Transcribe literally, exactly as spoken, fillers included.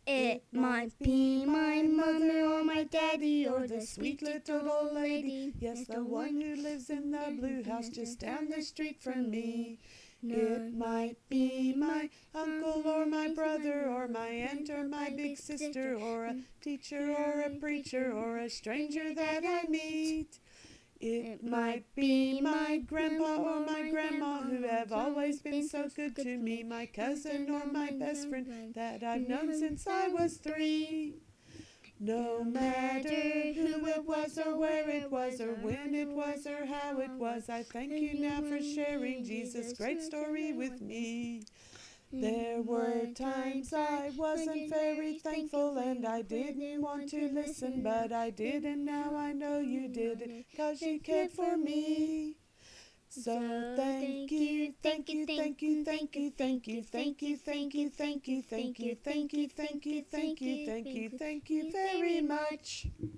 It might be my mother or my daddy or the sweet little old lady. Yes, the one who lives in the blue house just down the street from me. It might be my uncle or my brother or my aunt or my big sister or a teacher or a preacher or a stranger that I meet. It might be my grandpa or my grandma who have always been so good to me, my cousin or my best friend that I've known since I was three. No matter who it was or where it was or when it was or how it was, I thank you now for sharing Jesus' great story with me. There were times I wasn't very thankful and I didn't want to listen, but I did, and now I know you did it 'cause you cared for me. So thank you, thank you, thank you, thank you, thank you, thank you, thank you, thank you, thank you, thank you, thank you, thank you, thank you, thank you very much.